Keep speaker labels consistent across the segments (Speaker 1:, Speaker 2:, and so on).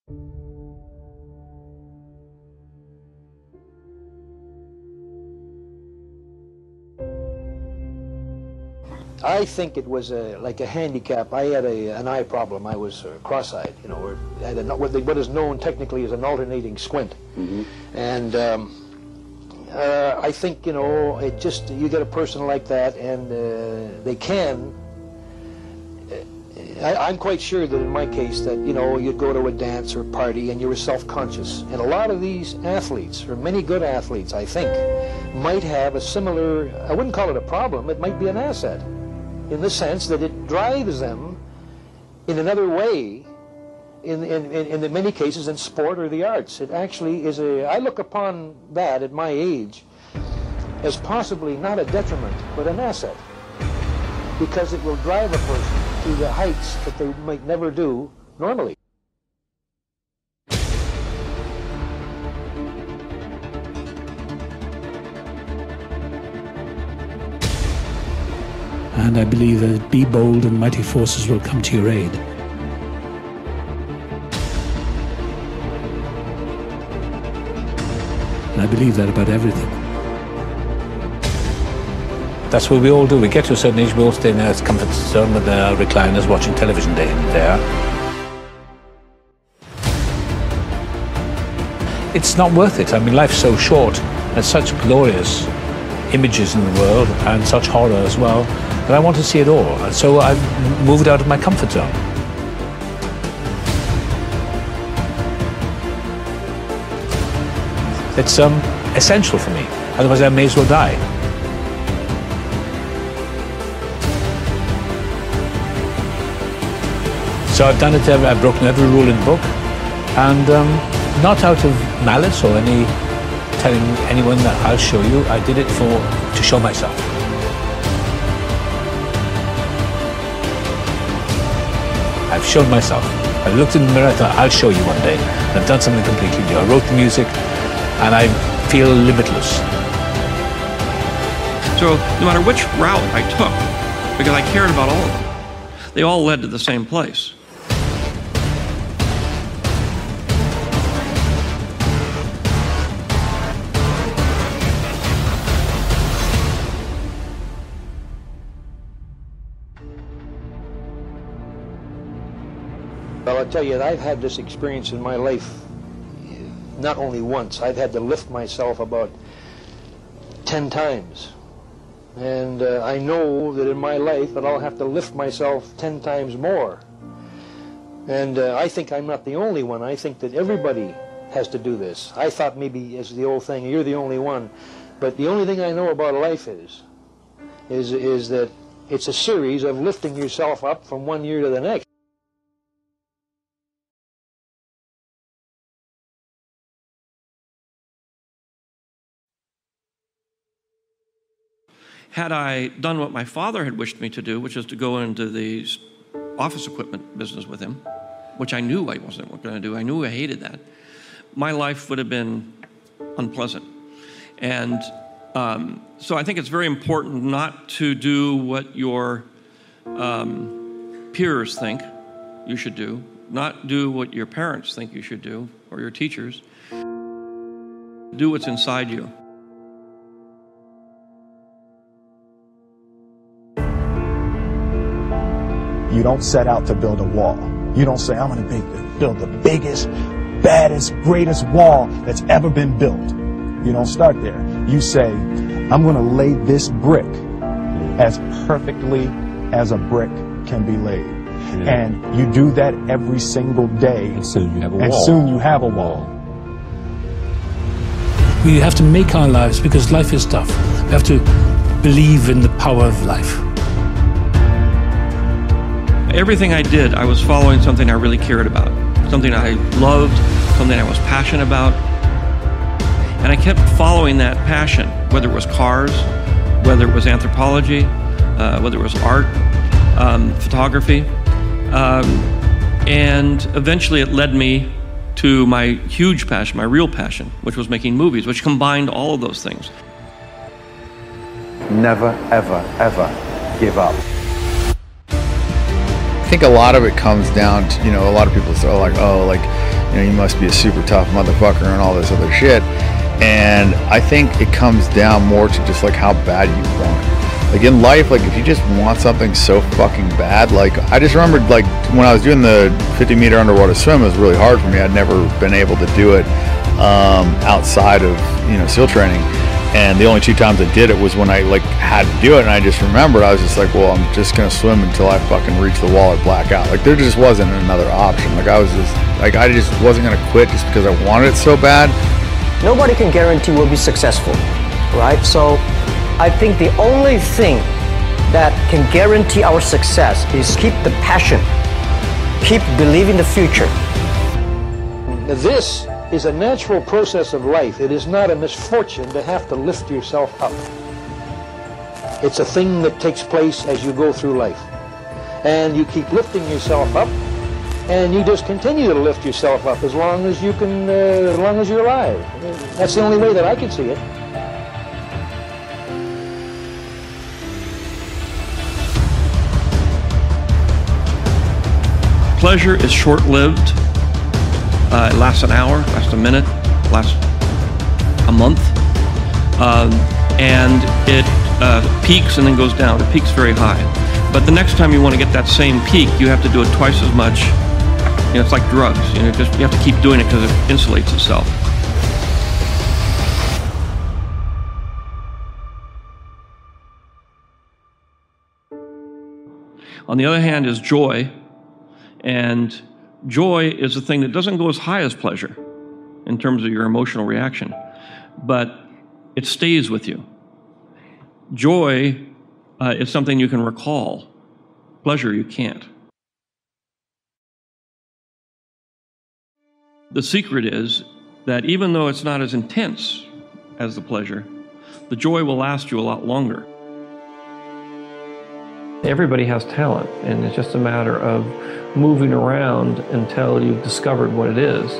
Speaker 1: I think it was like a handicap. I had an eye problem. I was cross-eyed, you know, or had what is known technically as an alternating squint. Mm-hmm. And I think, you know, you get a person like that, and they can. I'm quite sure that in my case that, you know, you'd go to a dance or party and you were self-conscious. And a lot of these athletes, or many good athletes, I think, might have a similar, I wouldn't call it a problem, it might be an asset, in the sense that it drives them in another way, in many cases in sport or the arts. It actually is I look upon that at my age as possibly not a detriment, but an asset, because it will drive a person to the heights that they might never do normally.
Speaker 2: And I believe that be bold and mighty forces will come to your aid. And I believe that about everything. That's what we all do. We get to a certain age, we all stay in our comfort zone with our recliners watching television day and there. It's not worth it. I mean, life's so short. There's such glorious images in the world and such horror as well, that I want to see it all. And so I've moved out of my comfort zone. It's essential for me. Otherwise I may as well die. So I've done it, I've broken every rule in the book, and not out of malice or any telling anyone that I'll show you. I did it to show myself. I've shown myself. I looked in the mirror, I thought, I'll show you one day. And I've done something completely new. I wrote the music, and I feel limitless.
Speaker 3: So no matter which route I took, because I cared about all of them, they all led to the same place.
Speaker 1: Well, I'll tell you, I've had this experience in my life not only once. I've had to lift myself about 10 times. And I know that in my life that I'll have to lift myself 10 times more. And I think I'm not the only one. I think that everybody has to do this. I thought maybe, as the old thing, you're the only one. But the only thing I know about life is that it's a series of lifting yourself up from one year to the next.
Speaker 3: Had I done what my father had wished me to do, which is to go into the office equipment business with him, which I knew I wasn't going to do, I knew I hated that, my life would have been unpleasant. And so I think it's very important not to do what your peers think you should do, not do what your parents think you should do, or your teachers. Do what's inside you.
Speaker 4: You don't set out to build a wall. You don't say, I'm going to build the biggest, baddest, greatest wall that's ever been built. You don't start there. You say, I'm going to lay this brick as perfectly as a brick can be laid. Yeah. And you do that every single day.
Speaker 2: And soon you have a wall.
Speaker 4: And soon you have a wall.
Speaker 2: We have to make our lives, because life is tough. We have to believe in the power of life.
Speaker 3: Everything I did, I was following something I really cared about, something I loved, something I was passionate about. And I kept following that passion, whether it was cars, whether it was anthropology, whether it was art, photography. And eventually it led me to my huge passion, my real passion, which was making movies, which combined all of those things.
Speaker 5: Never, ever, ever give up.
Speaker 6: I think a lot of it comes down to, a lot of people are like, oh, like, You know, you must be a super tough motherfucker and all this other shit. And I think it comes down more to just like how bad you want it. Like in life, like if you just want something so fucking bad, like I just remembered like when I was doing the 50-meter underwater swim, it was really hard for me. I'd never been able to do it outside of, you know, SEAL training. And the only 2 times I did it was when I like had to do it. And I just remembered, I was just like, well, I'm just gonna swim until I fucking reach the wall or black out. Like there just wasn't another option. Like I just wasn't gonna quit just because I wanted it so bad.
Speaker 7: Nobody can guarantee we'll be successful, right? So I think the only thing that can guarantee our success is keep the passion, keep believing the future.
Speaker 1: This is a natural process of life. It is not a misfortune to have to lift yourself up. It's a thing that takes place as you go through life. And you keep lifting yourself up, and you just continue to lift yourself up as long as you can, as long as you're alive. That's the only way that I can see it.
Speaker 3: Pleasure is short-lived. It lasts an hour, lasts a minute, lasts a month. And it peaks and then goes down. It peaks very high. But the next time you want to get that same peak, you have to do it twice as much. You know, it's like drugs. You know, you have to keep doing it because it insulates itself. On the other hand is joy. And joy is a thing that doesn't go as high as pleasure in terms of your emotional reaction, but it stays with you. Joy is something you can recall. Pleasure, you can't. The secret is that even though it's not as intense as the pleasure, the joy will last you a lot longer.
Speaker 8: Everybody has talent, and it's just a matter of moving around until you've discovered what it is.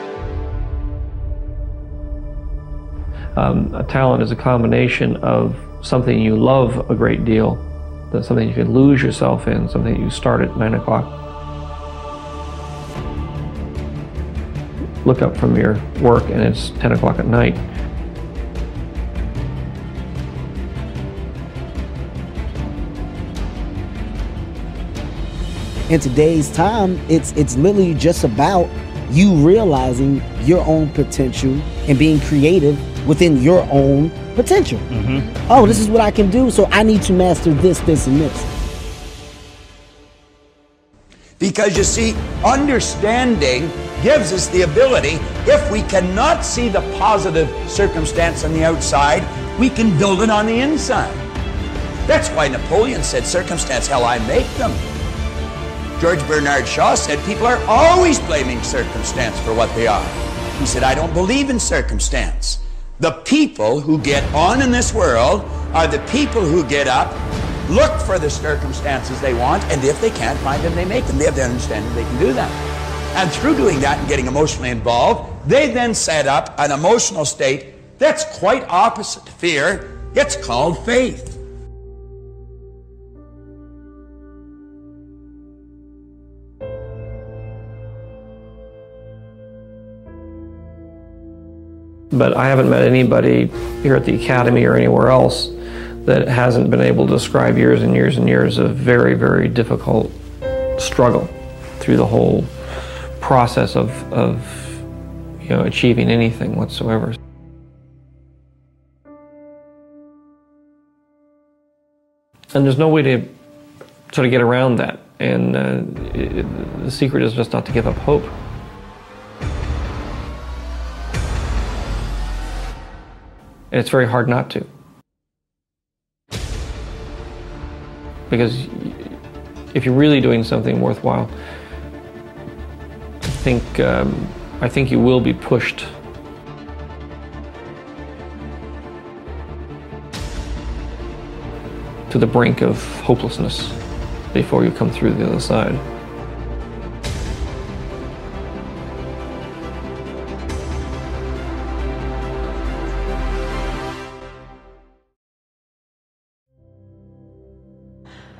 Speaker 8: A talent is a combination of something you love a great deal, that's something you can lose yourself in, something you start at 9 o'clock. Look up from your work and it's 10 o'clock at night.
Speaker 9: In today's time, it's literally just about you realizing your own potential and being creative within your own potential. Oh, this is what I can do, so I need to master this, this, and this.
Speaker 10: Because you see, understanding gives us the ability, if we cannot see the positive circumstance on the outside, we can build it on the inside. That's why Napoleon said, circumstance, hell, I make them. George Bernard Shaw said, people are always blaming circumstance for what they are. He said, I don't believe in circumstance. The people who get on in this world are the people who get up, look for the circumstances they want, and if they can't find them, they make them. They have the understanding they can do that. And through doing that and getting emotionally involved, they then set up an emotional state that's quite opposite to fear. It's called faith.
Speaker 8: But I haven't met anybody here at the Academy or anywhere else that hasn't been able to describe years and years and years of very, very difficult struggle through the whole process of achieving anything whatsoever. And there's no way to sort of get around that. And the secret is just not to give up hope. And it's very hard not to. Because if you're really doing something worthwhile, I think you will be pushed to the brink of hopelessness before you come through the other side.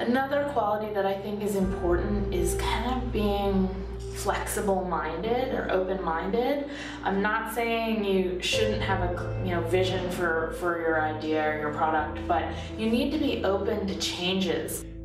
Speaker 11: Another quality that I think is important is kind of being flexible-minded or open-minded. I'm not saying you shouldn't have a vision for your idea or your product, but you need to be open to changes.